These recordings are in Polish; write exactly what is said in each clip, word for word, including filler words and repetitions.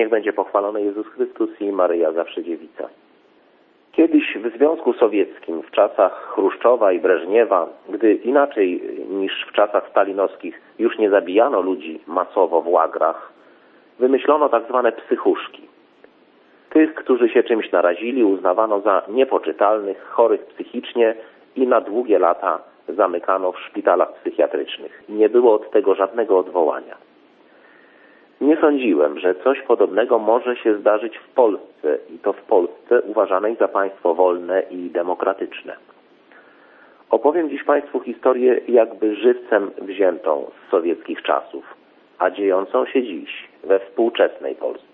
niech będzie pochwalony Jezus Chrystus i Maryja Zawsze Dziewica. Kiedyś w Związku Sowieckim, w czasach Chruszczowa i Breżniewa, gdy inaczej niż w czasach stalinowskich już nie zabijano ludzi masowo w łagrach, wymyślono tak zwane psychuszki. Tych, którzy się czymś narazili, uznawano za niepoczytalnych, chorych psychicznie i na długie lata zamykano w szpitalach psychiatrycznych. Nie było od tego żadnego odwołania. Nie sądziłem, że coś podobnego może się zdarzyć w Polsce i to w Polsce uważanej za państwo wolne i demokratyczne. Opowiem dziś Państwu historię jakby żywcem wziętą z sowieckich czasów, a dziejącą się dziś we współczesnej Polsce.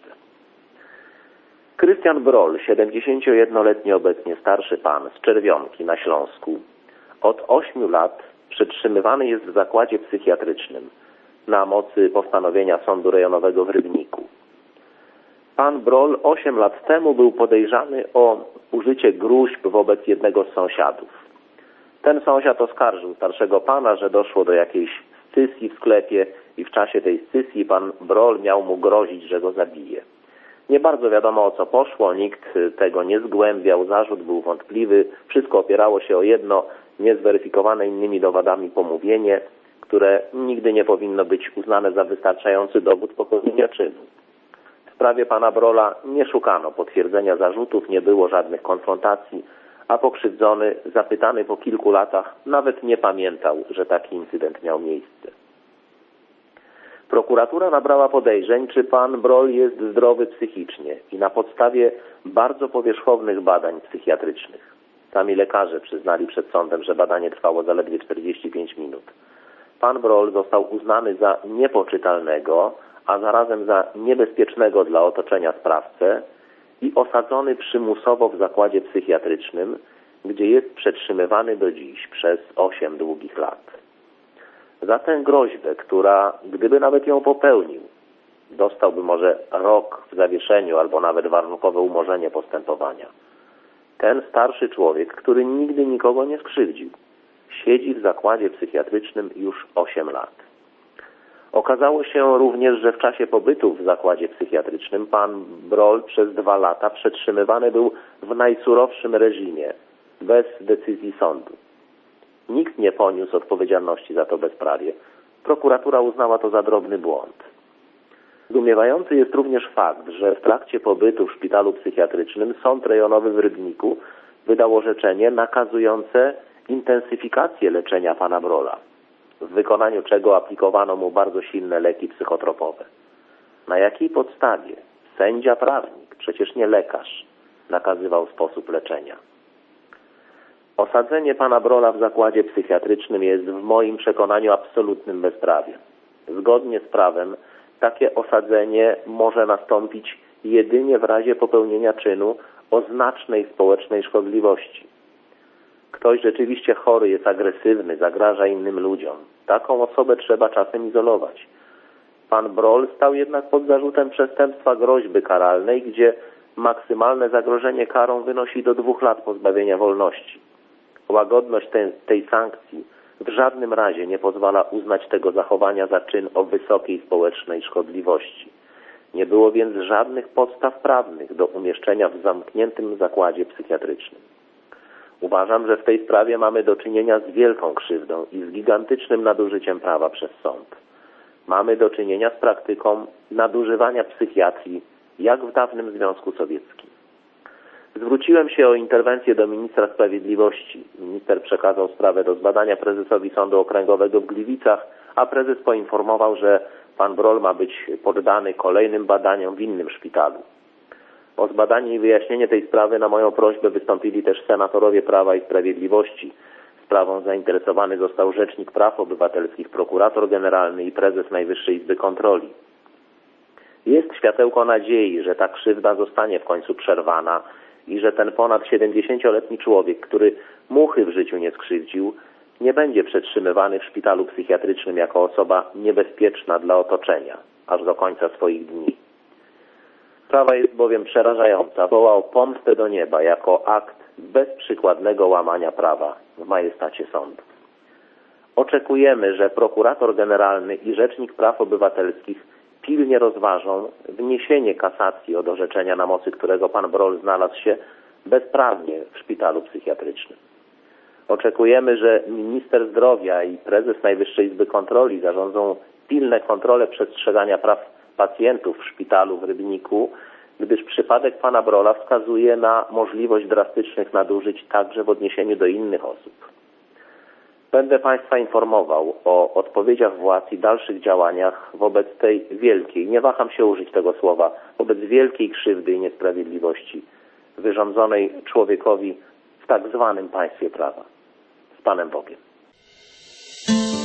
Krystian Broll, siedemdziesięciojednoletni obecnie starszy pan z Czerwionki na Śląsku, od ośmiu lat przetrzymywany jest w zakładzie psychiatrycznym na mocy postanowienia Sądu Rejonowego w Rybniku. Pan Broll osiem lat temu był podejrzany o użycie gróźb wobec jednego z sąsiadów. Ten sąsiad oskarżył starszego pana, że doszło do jakiejś scysji w sklepie i w czasie tej scysji pan Broll miał mu grozić, że go zabije. Nie bardzo wiadomo, o co poszło, nikt tego nie zgłębiał, zarzut był wątpliwy, wszystko opierało się o jedno niezweryfikowane innymi dowodami pomówienie, które nigdy nie powinno być uznane za wystarczający dowód popełnienia czynu. W sprawie pana Brolla nie szukano potwierdzenia zarzutów, nie było żadnych konfrontacji, a pokrzywdzony, zapytany po kilku latach, nawet nie pamiętał, że taki incydent miał miejsce. Prokuratura nabrała podejrzeń, czy pan Broll jest zdrowy psychicznie i na podstawie bardzo powierzchownych badań psychiatrycznych. Sami lekarze przyznali przed sądem, że badanie trwało zaledwie czterdzieści pięć minut. Pan Broll został uznany za niepoczytalnego, a zarazem za niebezpiecznego dla otoczenia sprawcę i osadzony przymusowo w zakładzie psychiatrycznym, gdzie jest przetrzymywany do dziś przez osiem długich lat. Za tę groźbę, która, gdyby nawet ją popełnił, dostałby może rok w zawieszeniu albo nawet warunkowe umorzenie postępowania. Ten starszy człowiek, który nigdy nikogo nie skrzywdził, siedzi w zakładzie psychiatrycznym już osiem lat. Okazało się również, że w czasie pobytu w zakładzie psychiatrycznym pan Broll przez dwa lata przetrzymywany był w najsurowszym reżimie, bez decyzji sądu. Nikt nie poniósł odpowiedzialności za to bezprawie. Prokuratura uznała to za drobny błąd. Zdumiewający jest również fakt, że w trakcie pobytu w szpitalu psychiatrycznym Sąd Rejonowy w Rybniku wydał orzeczenie nakazujące intensyfikację leczenia pana Brolla, w wykonaniu czego aplikowano mu bardzo silne leki psychotropowe. Na jakiej podstawie sędzia prawnik, przecież nie lekarz, nakazywał sposób leczenia? Osadzenie pana Brolla w zakładzie psychiatrycznym jest w moim przekonaniu absolutnym bezprawiem. Zgodnie z prawem takie osadzenie może nastąpić jedynie w razie popełnienia czynu o znacznej społecznej szkodliwości. Ktoś rzeczywiście chory, jest agresywny, zagraża innym ludziom. Taką osobę trzeba czasem izolować. Pan Broll stał jednak pod zarzutem przestępstwa groźby karalnej, gdzie maksymalne zagrożenie karą wynosi do dwóch lat pozbawienia wolności. Łagodność tej, tej sankcji w żadnym razie nie pozwala uznać tego zachowania za czyn o wysokiej społecznej szkodliwości. Nie było więc żadnych podstaw prawnych do umieszczenia w zamkniętym zakładzie psychiatrycznym. Uważam, że w tej sprawie mamy do czynienia z wielką krzywdą i z gigantycznym nadużyciem prawa przez sąd. Mamy do czynienia z praktyką nadużywania psychiatrii, jak w dawnym Związku Sowieckim. Zwróciłem się o interwencję do ministra sprawiedliwości. Minister przekazał sprawę do zbadania prezesowi Sądu Okręgowego w Gliwicach, a prezes poinformował, że pan Broll ma być poddany kolejnym badaniom w innym szpitalu. O zbadanie i wyjaśnienie tej sprawy na moją prośbę wystąpili też senatorowie Prawa i Sprawiedliwości. Sprawą zainteresowany został Rzecznik Praw Obywatelskich, prokurator generalny i prezes Najwyższej Izby Kontroli. Jest światełko nadziei, że ta krzywda zostanie w końcu przerwana i że ten ponad siedemdziesięcioletni człowiek, który muchy w życiu nie skrzywdził, nie będzie przetrzymywany w szpitalu psychiatrycznym jako osoba niebezpieczna dla otoczenia, aż do końca swoich dni. Sprawa jest bowiem przerażająca, woła o pomstę do nieba jako akt bezprzykładnego łamania prawa w majestacie sądu. Oczekujemy, że prokurator generalny i Rzecznik Praw Obywatelskich pilnie rozważą wniesienie kasacji od orzeczenia, na mocy którego pan Broll znalazł się bezprawnie w szpitalu psychiatrycznym. Oczekujemy, że minister zdrowia i prezes Najwyższej Izby Kontroli zarządzą pilne kontrole przestrzegania praw pacjentów w szpitalu w Rybniku, gdyż przypadek pana Brolla wskazuje na możliwość drastycznych nadużyć także w odniesieniu do innych osób. Będę państwa informował o odpowiedziach władz i dalszych działaniach wobec tej wielkiej, nie waham się użyć tego słowa, wobec wielkiej krzywdy i niesprawiedliwości wyrządzonej człowiekowi w tak zwanym państwie prawa. Z Panem Bogiem.